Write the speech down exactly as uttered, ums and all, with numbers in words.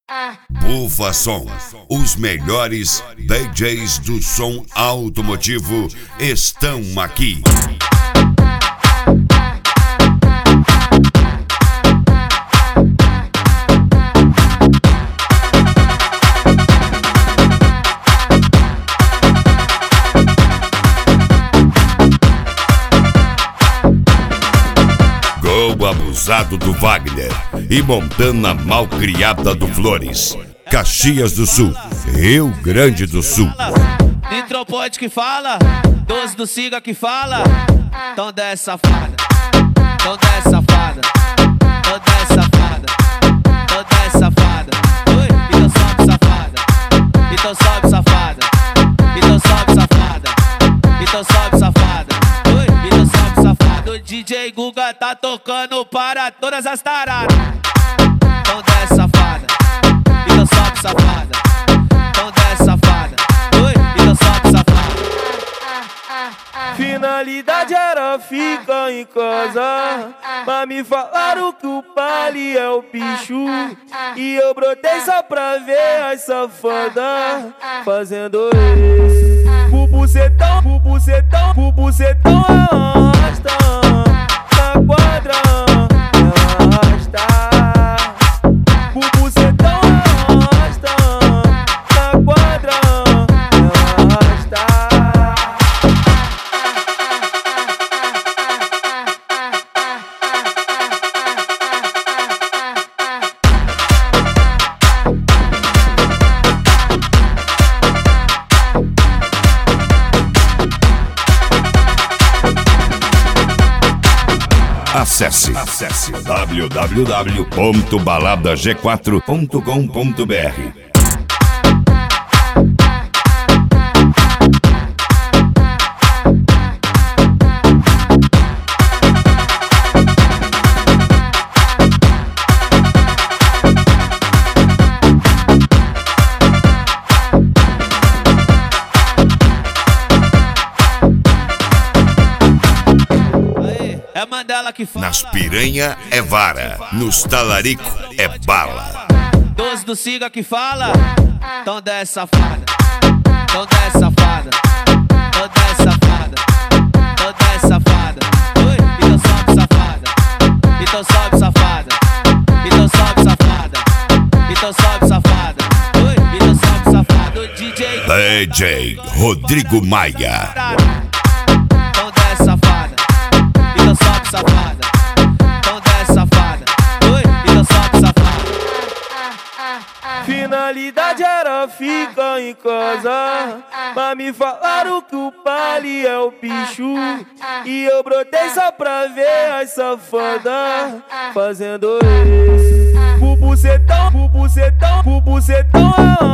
Bufa Som, os melhores D Js do som automotivo estão aqui. Gol abusado do Wagner e Montana malcriada do Flores. Caxias do Sul, Rio Grande do Sul. Nitropote que fala, doze do Siga que fala. Então desce safada, então desce safada, então desce safada, então desce safada. Oi, então sobe safada, então sobe safada, então sobe safada, então sobe safada. Oi, então sobe safada. O D J Guga tá tocando para todas as taradas. Então desce safada, então sobe safada, então desce safada. Oi, então sobe safada. Finalidade era ficar em casa, mas me falaram que o baile é o bicho. E eu brotei só pra ver as safadas fazendo isso. Pro bucetão, pro bucetão, pro bucetão arrasta. Na quadra ela arrasta. Pro bucetão arrasta. Na quadra ela arrasta. Acesse, acesse w w w ponto balada g quatro ponto com ponto b r. É Mandela que fala. Nas piranha é vara, nos talarico é bala. doze do Siga que fala. Então desce safada, então desce safada, então desce safada, então desce safada. Oi, então sobe safada, então sobe safada, então sobe safada, então sobe safada. Oi, então sobe safada. O D J D J Rodrigo Maia. Então desce safada, então sobe safada, então desce safada. Oi, então sobe safada. Finalidade era ficar em casa, mas me falaram que o baile é o bicho. E eu brotei só pra ver as safadas fazendo isso. Pro bucetão, pro bucetão, pro bucetão